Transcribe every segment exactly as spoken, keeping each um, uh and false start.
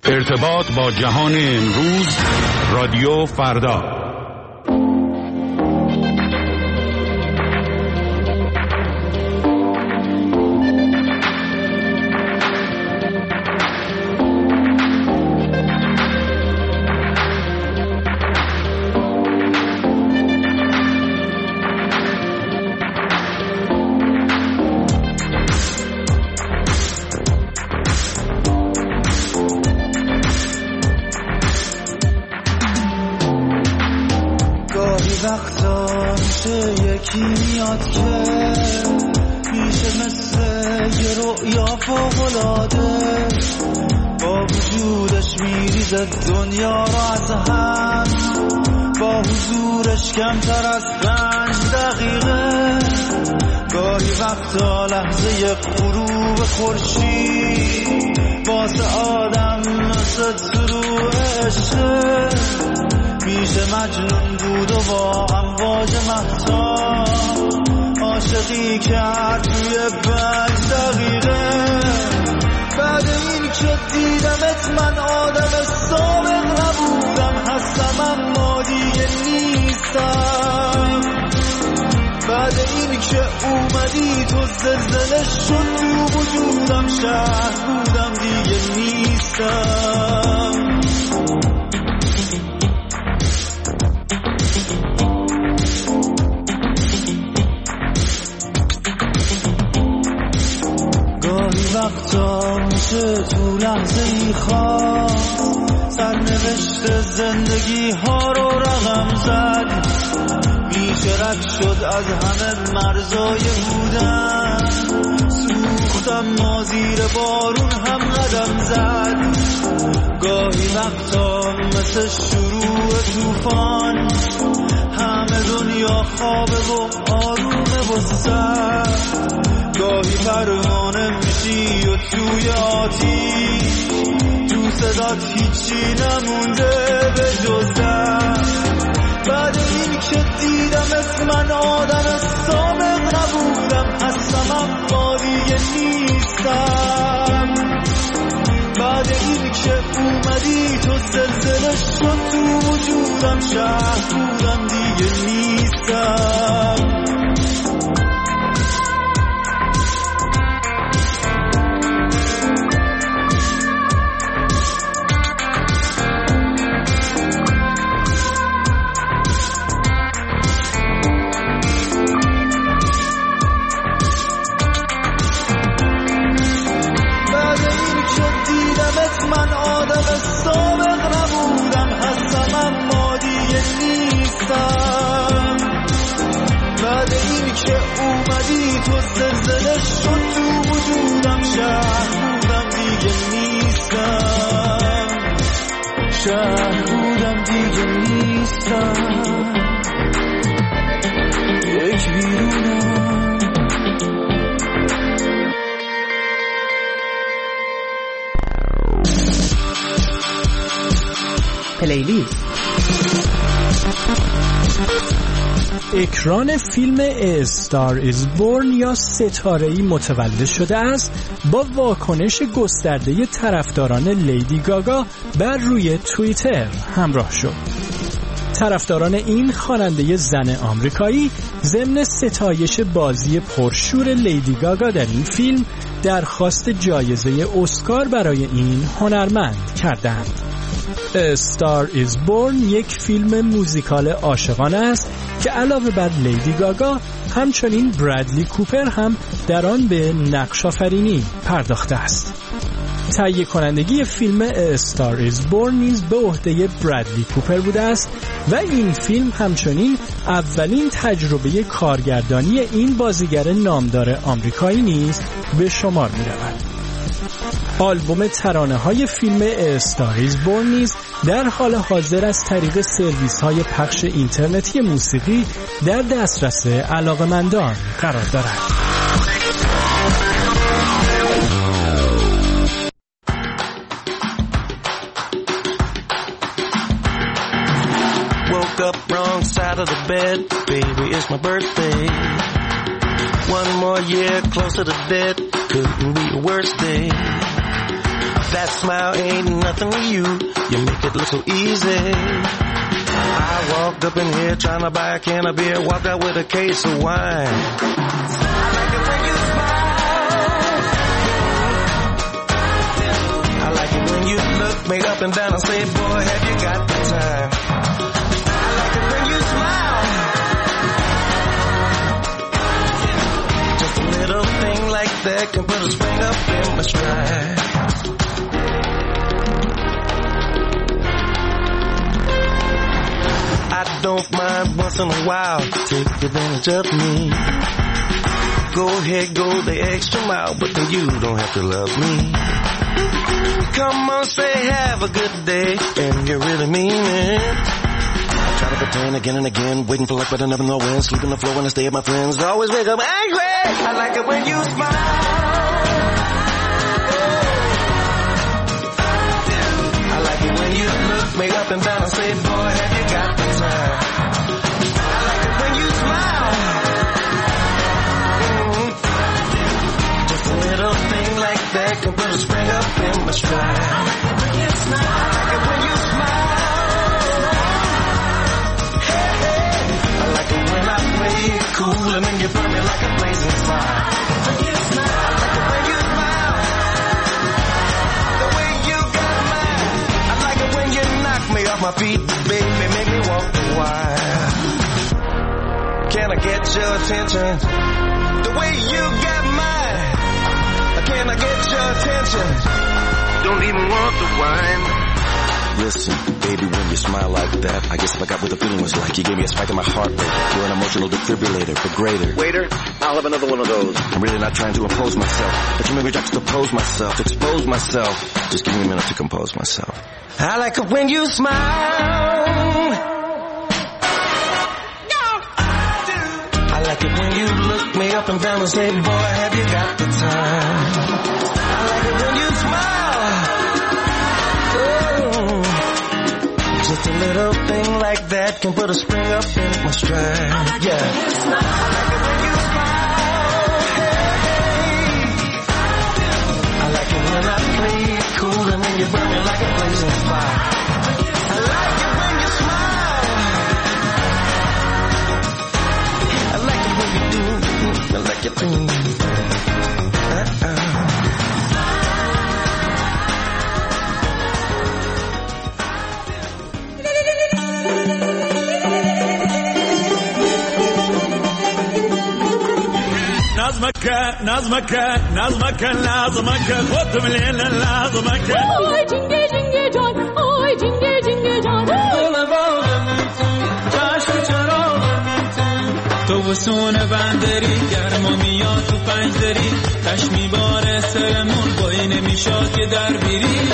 ارتباط با جهان امروز، رادیو فردا. وقتا میشه یکی میاد که میشه مثل یه رؤیا فوق‌العاده، با وجودش میریزه دنیا رو از هم، با حضورش کمتر از پنج دقیقه. گاهی وقتا لحظه غروب خورشید واسه آدم مثل طلوع عشق، میشه مجنون بود و با امواج مهتاب عاشقی کرد توی پنج دقیقه. بعد این که دیدمت من آدم سابق نبودم، هستم اما دیگه نیستم. بعد این که اومدی تو زلزله شد تو وجودم، شهر بودم دیگه نیستم. وقتا میشه تو لحظه ای خواست سرنوشت زندگی ها رو رقم زد، میشه رد شد از همه مرزای بودن، سوختم ما زیر بارون هم قدم زد. گاهی وقتا مثل شروع طوفان همه دنیا خوابه و آرومه و سرد، گاهی پروانه میشی و توی آتیش تو صدات هیچی نمونده به جز درد. بعد این که دیدمت من آدم سابق نبودم، هستم اما دیگه نیستم. بعد این که اومدی تو زلزله شد تو وجودم، شهر بودم دیگه نیستم. من آدم سابق نبودم، هستم اما دیگه نیستم. بعد این که اومدی تو زلزله شد تو وجودم، شهر بودم دیگه نیستم. شهر بودم دیگه نیستم. یک بیرونم. پلیلیست. اکران فیلم A Star is Born یا ستاره‌ای متولد شده است با واکنش گسترده طرفداران لیدی گاگا بر روی توییتر همراه شد. طرفداران این خواننده زن آمریکایی ضمن ستایش بازی پرشور لیدی گاگا در این فیلم درخواست جایزه اسکار برای این هنرمند کردند. A Star is Born یک فیلم موزیکال عاشقانه است که علاوه بر لیدی گاگا همچنین برادلی کوپر هم در آن به نقش آفرینی پرداخته است. تهیه کنندگی فیلم A Star is Born نیز به عهده برادلی کوپر بوده است و این فیلم همچنین اولین تجربه کارگردانی این بازیگر نامدار آمریکایی نیز به شمار می رود. آلبوم ترانه‌های فیلم A Star is Born نیز در حال حاضر از طریق سرویس‌های پخش اینترنتی موسیقی در دسترس علاقه‌مندان قرار دارد. Woke up wrong side of the bed, baby it's my birthday. One more year closer to death, couldn't be a worse day. That smile ain't nothing to you. You make it look so easy. I walked up in here trying to buy a can of beer, walked out with a case of wine. I like it when you smile. I like it when you look me up and down and say, boy, have you got the time? I like it when you smile. Just a little thing like that can put a spring up in my stride. I don't mind once in a while, take advantage of me. Go ahead, go the extra mile, but then you don't have to love me. Come on, say have a good day, and you really mean it. I try to pretend again and again, waiting for luck but I never know when. Sleep on the floor when I stay at my friends, always wake up angry. I like it when you smile. I like it when you look me up and down and say, boy, have you got the time? I like it when you smile. Mm-hmm. Just a little thing like that can put a spring up in my stride. I like it when you smile. I like it when you smile. Hey, hey. I like it when I play it cool and then you burn me like a blazing fire. I like it when you smile. The way you got mine. I like it when you knock me off my feet, baby, make me walk the wire. Can I get your attention? The way you got mine. Can I get your attention? Don't even want the wine. Listen, baby, when you smile like that, I guess if I got what the feeling was like, you gave me a spike in my heart rate. You're an emotional defibrillator, but greater. Waiter, I'll have another one of those. I'm really not trying to impose myself, but you made me juxtapose myself, expose myself. Just give me a minute to compose myself. I like it when you smile. No, I do. I like it when you look me up and down and say, boy, have you got the time? I like it when you smile. Oh, just a little thing like that can put a spring up in my stride. Yeah. I like it when you smile. Hey. I like it when I play it cool and then you burn me like a blazing fire. I like it when you smile. I like it when you do. I like it when you do. Uh-uh. نظمك نظمك نظمك لازمك خود مليل لازمك آی جنگه جنگه جان آی جنگه جنگه جان دل باغم تو چشم چراغم تو تو وسون بندری گرما میاد تو پنجدری تش میباره سرمون بایی نمیشاد که در بیری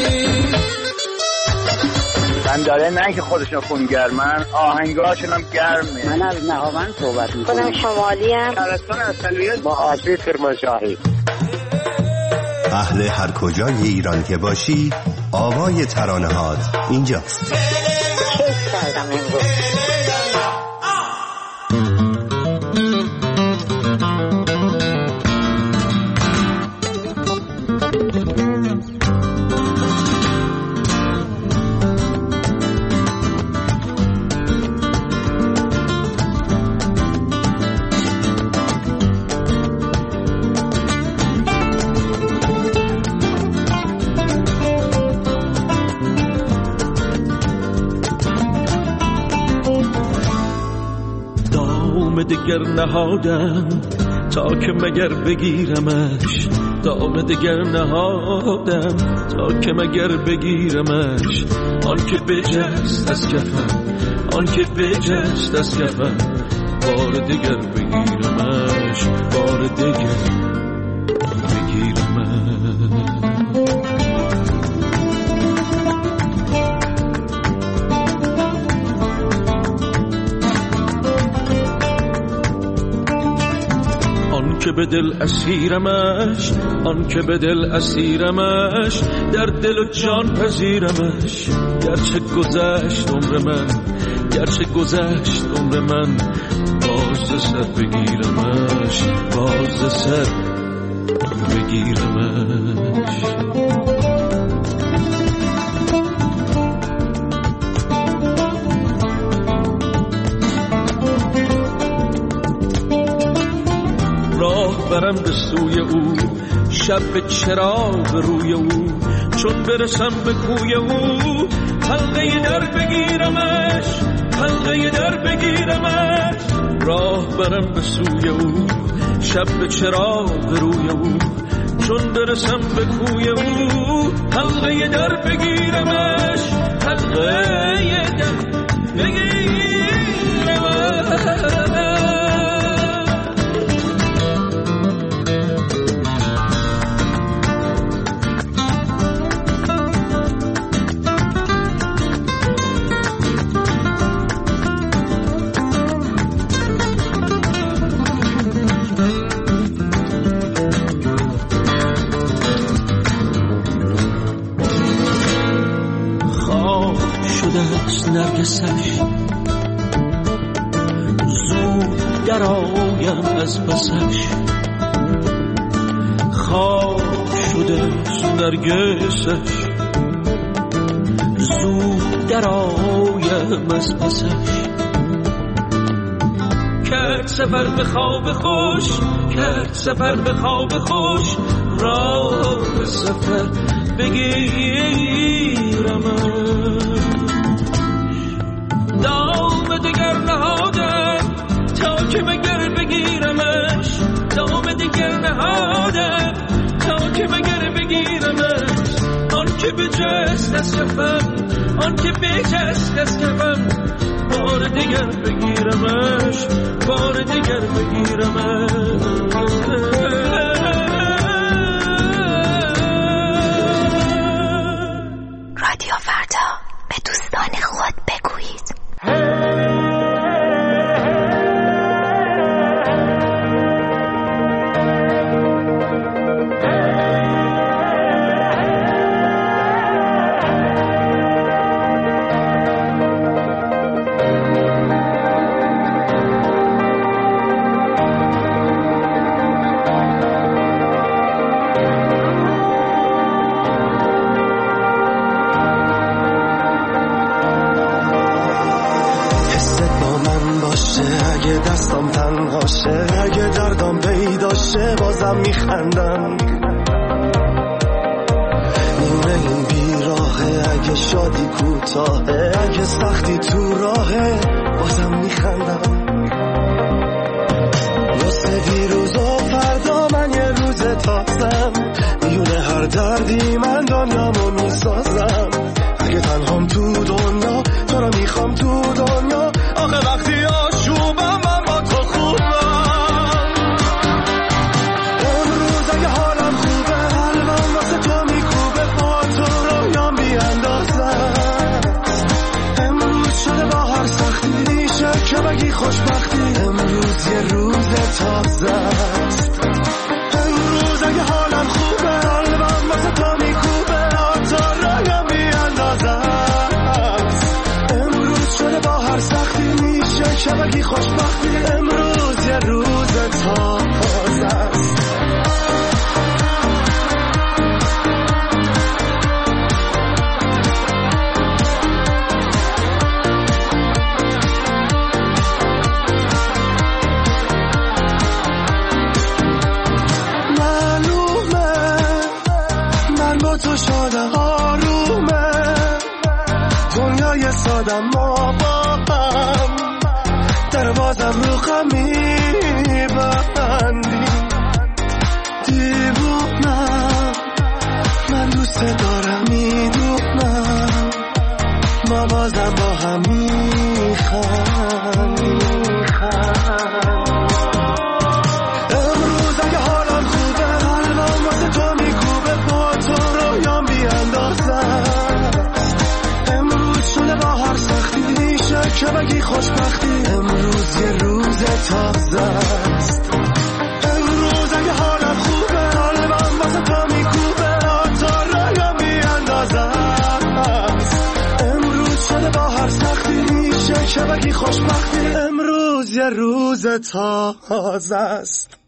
من داره نه که خودشون خونگرمن آهنگاشون هم گرمه. من از نهاوند صحبت میکنم. خودم شمالی هم شهرستان اصلیت با آسیب کرمانشاهی. اهل هر کجای ایران که باشی آوای ترانه‌هات اینجاست. کیف کردم امروز. دگر نهادم تا که مگر بگیرمش دام دگر نهادم تا که مگر بگیرمش آن که بجست از کفم آن که بجست از کفم بار دگر بگیرمش بار دگر بگیرمش که به دل اسیرمش آن که به دل اسیرمش در دل و جان پذیرمش گرچه گذشت عمر من گرچه گذشت عمر من باز سر بگیرمش باز سر بگیرمش برم به سوی او، شب به چراغ روی او، چون برسم به کوی او حلقه در بگیرمش، حلقه در بگیرمش، راه برم به سوی او، شب به چراغ روی او، چون برسم به کوی او حلقه در بگیرمش، حلقه در بگیرمش. نرگسش زود در آیم از پسش، خواب شده نرگسش زود در آیم از پسش، کرد سفر به خواب خوش، کرد سفر به خواب خوش، راه سفر بگیرم دام دگر نهادم تا که مگر بگیرمش، دام دگر نهادم تا که مگر بگیرمش، آن که به جست از کفم، آن که به جست از کفم، بار دگر بگیرمش، بار دگر بگیرمش. رادیو فردا، به دوستان خود بگویید. دستم تنهاشه، اگه دردم پیداشه بازم میخندم، نیمه این بیراهه، اگه شادی کوتاهه، اگه سختی تو راهه بازم میخندم، واسه دیروز و فردا من یه روز تازم، میونه هر دردی من دنیامو میسازم، اگه تنهام تو دنیا تو رو میخوام تو دنیا، آخه وقتی آشوبم من با تو خوبم، امروز اگه حالم خوبه قلبم واسه تو میکوبه، با تو رویام بیاندازم، امروز شده با هر سختی شک بگی خوشبختی، امروز یه روز تازه است، امروز اگه حالم خوبه قلبم واسه تو میکوبه، با تو رویام بیاندازم، امروز شده با هر سختی شبکی خوشبختی، امروز یه روز تازه است. معلومه من با تو شادم، آرومه دنیای سادم، ما با هم در بازم رو خم میبندی، دیوونم من دوست دارم، میدونم ما بازم با هم میخندیم، امروز اگه حالم خوبه قلبم واسه تو میکوبه، با تو رویام بیاندازم، امروز شده با هر سختی شک بگی خوشبختی، امروز یه روز تازه است، امروز اگه حالم خوبه قلبم واسه تو میکوبه، تو رویام بیاندازم، امروز شده با هر سختی شک بگی خوشبختی، امروز یه روز تازه است.